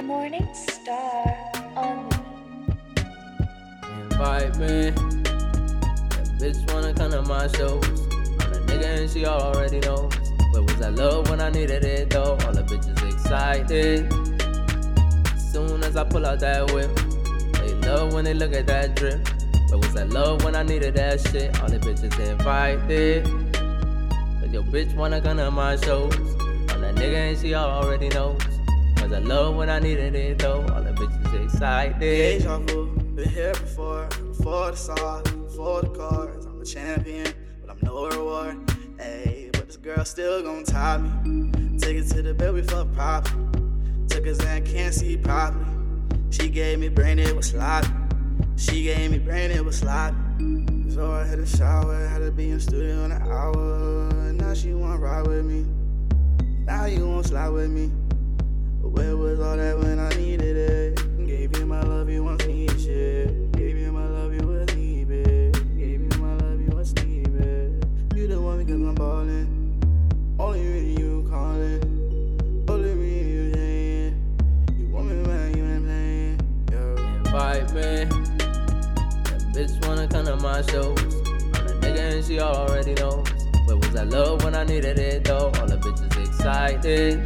Morning Star on Invite me. That bitch wanna come to my shows. I'm a nigga and she already knows. Where was that love when I needed it though? All the bitches excited. Soon as I pull out that whip, they love when they look at that drip. Where was that love when I needed that shit? All the bitches invited. Cause your bitch wanna come to my shows. I'm that nigga and she already knows. Cause I love when I needed it though. All the bitches excited. Deja vu, been here before the sauce, before the cards. I'm a champion, but I'm no reward. Ayy, but this girl still gon' top me. Take it to the bed, we fuck properly. Took her and can't see properly. She gave me brain, it was sloppy. She gave me brain, it was sloppy. So I had a shower, had to be in studio in an hour. Now she wanna ride with me. Now you won't slide with me. But where was all that when I needed it? Gave you my love, you want need shit. Gave you my love, you was needed. Gave you my love, you was needed. You the one because I'm ballin'. Only me you callin'. Only me you saying. You want me man, you ain't playing. Yo. Invite me. That bitch wanna come to my shows. I'm a nigga and she already knows. Where was that love when I needed it though? All the bitches excited.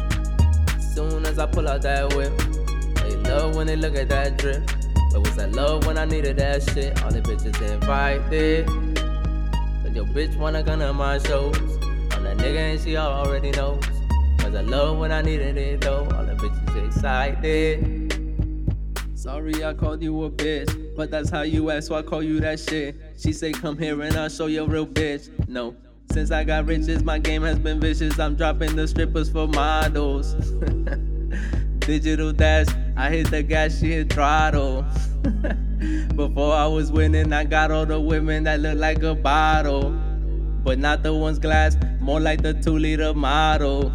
Soon as I pull out that whip, they love when they look at that drip. Where was that love when I needed that shit? All the bitches invited. Cause your bitch wanna come to my shows. I'm that nigga and she already knows. Cause I love when I needed it though. All the bitches excited. Sorry I called you a bitch, but that's how you act, so I call you that shit. She say come here and I'll show you a real bitch. No, since I got riches, my game has been vicious. I'm dropping the strippers for models. Digital dash, I hit the gas, she hit throttle. Before I was winning, I got all the women that look like a bottle. But not the ones glass, more like the 2-liter model.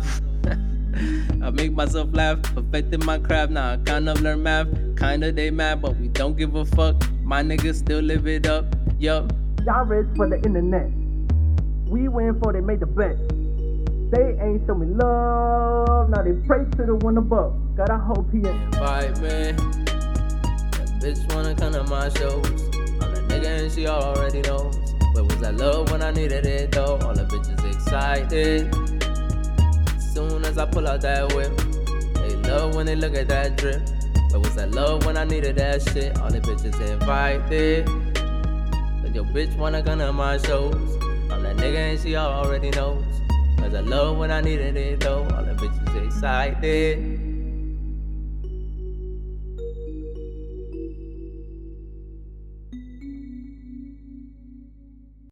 I make myself laugh, perfecting my craft. Now I kind of learn math, kinda they mad, but we don't give a fuck. My niggas still live it up, yup. Y'all rich for the internet. We win for they made the bet. They ain't show me love, now they pray to the one above. God, I hope he invite me. That bitch wanna come to my shows. I'm a nigga and she already knows. Where was that love when I needed it though? All the bitches excited. Soon as I pull out that whip, they love when they look at that drip. Where was that love when I needed that shit? All the bitches invited. Cause your bitch wanna come to my shows. I'm that nigga and she already knows. Cause I love when I needed it though. All the bitches excited.